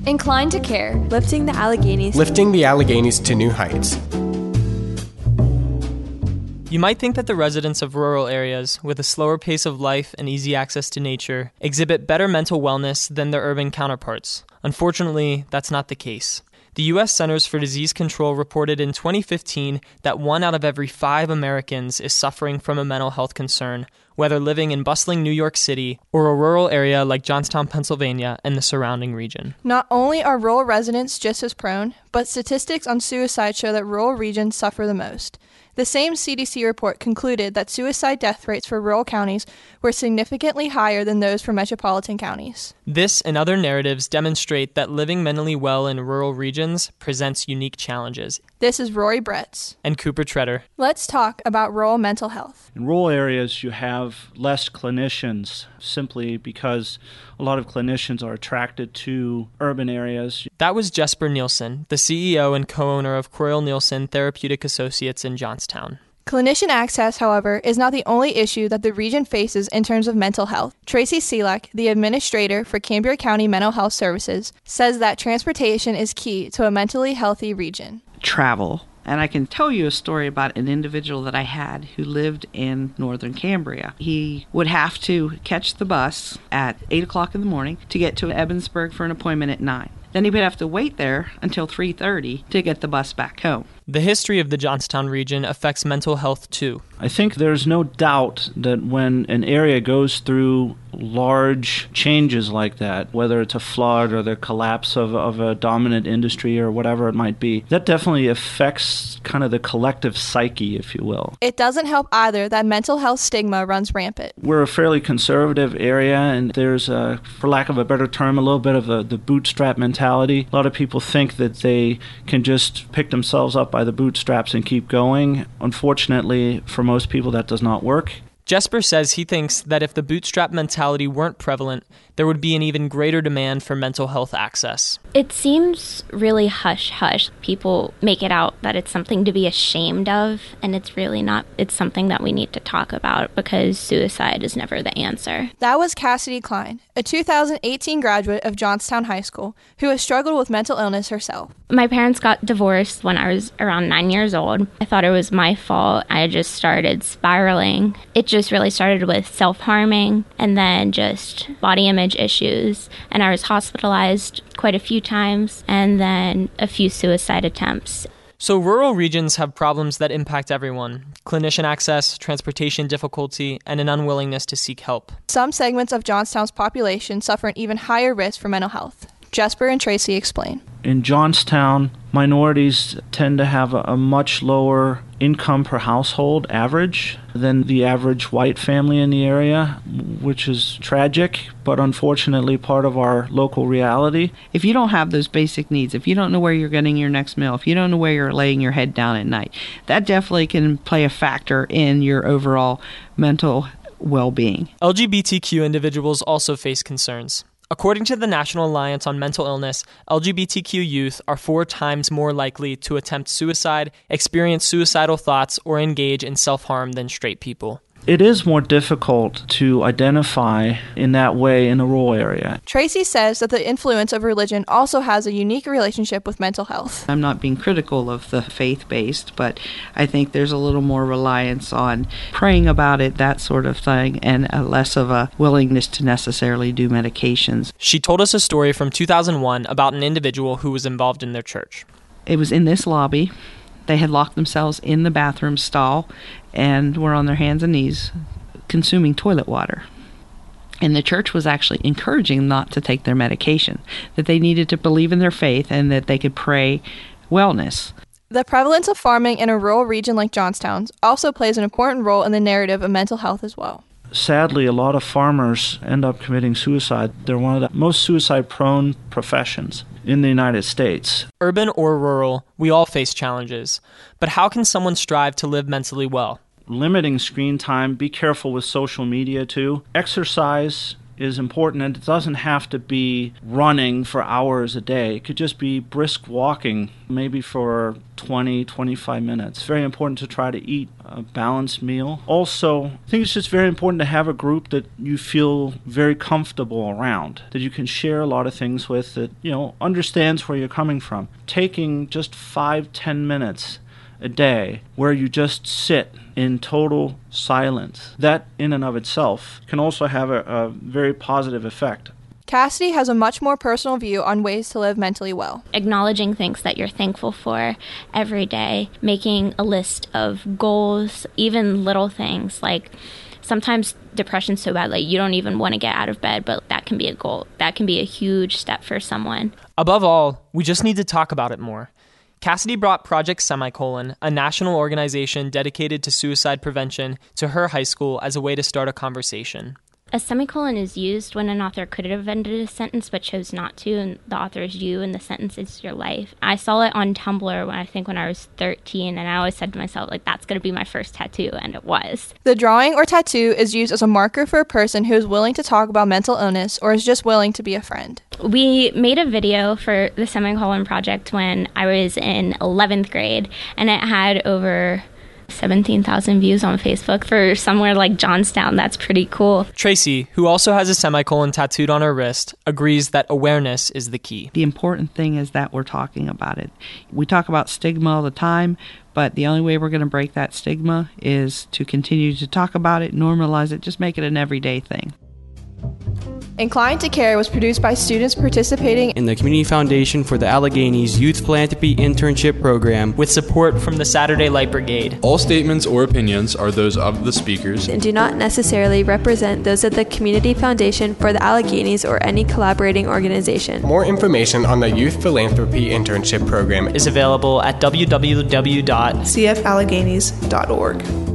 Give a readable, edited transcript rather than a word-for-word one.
Inclined to Care, lifting the Alleghenies to new heights. You might think that the residents of rural areas, with a slower pace of life and easy access to nature, exhibit better mental wellness than their urban counterparts. Unfortunately, that's not the case. The U.S. Centers for Disease Control reported in 2015 that 1 out of every 5 Americans is suffering from a mental health concern, whether living in bustling New York City or a rural area like Johnstown, Pennsylvania, and the surrounding region. Not only are rural residents just as prone, but statistics on suicide show that rural regions suffer the most. The same CDC report concluded that suicide death rates for rural counties were significantly higher than those for metropolitan counties. This and other narratives demonstrate that living mentally well in rural regions presents unique challenges. This is Rory Bretz and Cooper Treader. Let's talk about rural mental health. In rural areas, you have less clinicians simply because a lot of clinicians are attracted to urban areas. That was Jesper Nielsen, the CEO and co-owner of Croyle Nielsen Therapeutic Associates in Johnstown. Clinician access, however, is not the only issue that the region faces in terms of mental health. Tracy Selak, the administrator for Cambria County Mental Health Services, says that transportation is key to a mentally healthy region. Travel. And I can tell you a story about an individual that I had who lived in northern Cambria. He would have to catch the bus at 8 o'clock in the morning to get to Ebensburg for an appointment at 9. Then he would have to wait there until 3:30 to get the bus back home. The history of the Johnstown region affects mental health too. I think there's no doubt that when an area goes through large changes like that, whether it's a flood or the collapse of a dominant industry or whatever it might be, that definitely affects kind of the collective psyche, if you will. It doesn't help either that mental health stigma runs rampant. We're a fairly conservative area, and there's, for lack of a better term, a little bit of the bootstrap mentality. A lot of people think that they can just pick themselves up by the bootstraps and keep going. Unfortunately, for most people, that does not work. Jesper says he thinks that if the bootstrap mentality weren't prevalent, there would be an even greater demand for mental health access. It seems really hush-hush. People make it out that it's something to be ashamed of, and it's really not. It's something that we need to talk about because suicide is never the answer. That was Cassidy Klein, a 2018 graduate of Johnstown High School who has struggled with mental illness herself. My parents got divorced when I was around 9 years old. I thought it was my fault. I just started spiraling. It just really started with self-harming and then just body image issues. And I was hospitalized quite a few times and then a few suicide attempts. So rural regions have problems that impact everyone: clinician access, transportation difficulty, and an unwillingness to seek help. Some segments of Johnstown's population suffer an even higher risk for mental health. Jesper and Tracy explain. In Johnstown, minorities tend to have a much lower income per household average than the average white family in the area, which is tragic, but unfortunately part of our local reality. If you don't have those basic needs, if you don't know where you're getting your next meal, if you don't know where you're laying your head down at night, that definitely can play a factor in your overall mental well-being. LGBTQ individuals also face concerns. According to the National Alliance on Mental Illness, LGBTQ youth are 4 times more likely to attempt suicide, experience suicidal thoughts, or engage in self-harm than straight people. It is more difficult to identify in that way in a rural area. Tracy says that the influence of religion also has a unique relationship with mental health. I'm not being critical of the faith-based, but I think there's a little more reliance on praying about it, that sort of thing, and less of a willingness to necessarily do medications. She told us a story from 2001 about an individual who was involved in their church. It was in this lobby. They had locked themselves in the bathroom stall and were on their hands and knees consuming toilet water. And the church was actually encouraging them not to take their medication, that they needed to believe in their faith and that they could pray wellness. The prevalence of farming in a rural region like Johnstown's also plays an important role in the narrative of mental health as well. Sadly, a lot of farmers end up committing suicide. They're one of the most suicide-prone professions in the United States. Urban or rural, we all face challenges. But how can someone strive to live mentally well? Limiting screen time, be careful with social media too. Exercise is important, and it doesn't have to be running for hours a day. It could just be brisk walking, maybe for 20, 25 minutes. It's very important to try to eat a balanced meal. Also, I think it's just very important to have a group that you feel very comfortable around, that you can share a lot of things with, that, understands where you're coming from. Taking just 5-10 minutes a day where you just sit in total silence, that in and of itself can also have a very positive effect. Cassidy has a much more personal view on ways to live mentally well. Acknowledging things that you're thankful for every day, making a list of goals, even little things like sometimes depression's so bad, like you don't even want to get out of bed, but that can be a goal. That can be a huge step for someone. Above all, we just need to talk about it more. Cassidy brought Project Semicolon, a national organization dedicated to suicide prevention, to her high school as a way to start a conversation. A semicolon is used when an author could have ended a sentence but chose not to, and the author is you and the sentence is your life. I saw it on Tumblr when I was 13, and I always said to myself, that's going to be my first tattoo, and it was. The drawing or tattoo is used as a marker for a person who is willing to talk about mental illness or is just willing to be a friend. We made a video for the Semicolon Project when I was in 11th grade, and it had over 17,000 views on Facebook. For somewhere like Johnstown, that's pretty cool. Tracy, who also has a semicolon tattooed on her wrist, agrees that awareness is the key. The important thing is that we're talking about it. We talk about stigma all the time, but the only way we're going to break that stigma is to continue to talk about it, normalize it, just make it an everyday thing. Inclined to Care was produced by students participating in the Community Foundation for the Alleghenies Youth Philanthropy Internship Program with support from the Saturday Light Brigade. All statements or opinions are those of the speakers and do not necessarily represent those of the Community Foundation for the Alleghenies or any collaborating organization. More information on the Youth Philanthropy Internship Program is available at www.cfalleghenies.org.